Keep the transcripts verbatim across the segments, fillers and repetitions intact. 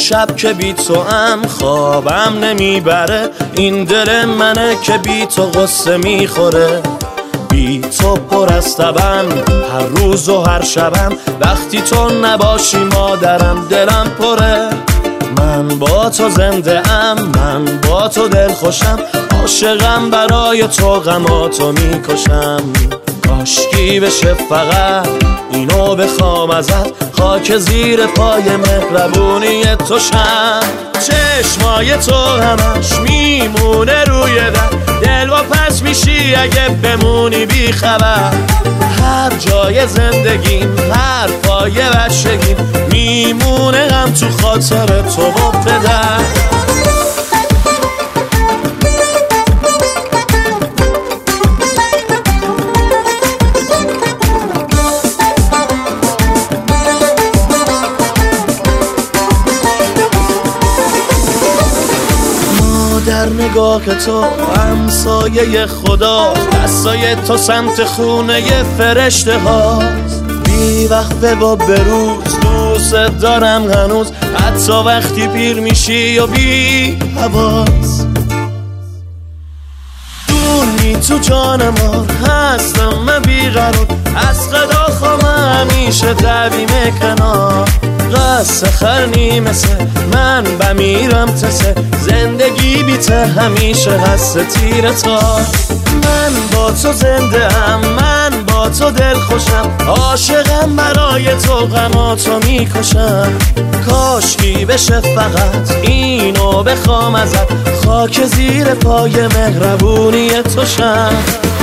شب که بی تو هم خوابم نمیبره، این دل منه که بی تو غصه میخوره. بی تو پر از تبم هر روز و هر شبم، وقتی تو نباشی مادرم دلم پره. من با تو زنده ام، من با تو دل خوشم، عاشقم برای تو غماتو میکشم. کاشکی بشه فقط اینو بخوام ازت، خاک زیر پای مهربونی تو شم. چشمای تو همش میمونه روی در، دل و پس میشی اگه بمونی بی خبر. هر جای زندگیم، هر پای بچگیم، میمونه غم تو خاطر تو و پدر. در نگاه تو همسایه خدا، دستای تو سمت خونه فرشته هاست. بی وقفه با بروز دوست دارم هنوز، حتی وقتی پیر میشی و بی حواس. دونی تو جان ما هستم من بیقرار، از خدا خوام همیشه دویم کنار. قصه خرنی مثل من بمیرم تسه، زندگی بیته همیشه هست تیر تا. من با تو زنده ام، من با تو دل خوشم، عاشقم برای تو غماتو میکشم. کاشکی بشه فقط اینو بخوام ازت، خاک زیر پای مهربونی تو شم.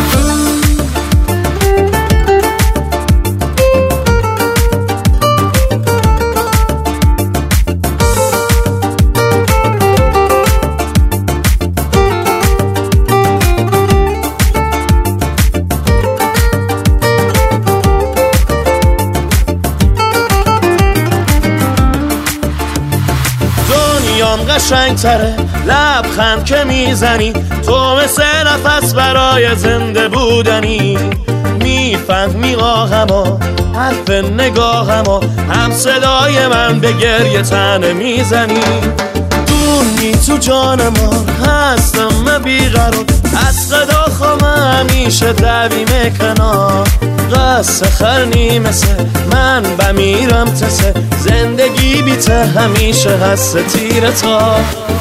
دنیام قشنگ تره لبخند که میزنی، تو مثل نفس برای زنده بودنی. میفهمی آهما حرف نگاهما، هم صدای من به گریه تنه میزنی. دونی تو جان ما هستم من بیقرار، از خدا خوام همیشه دویم کنار. قصه خرنی مثل من بمیرم تسه، زندگی بیته همیشه هست تیر تا.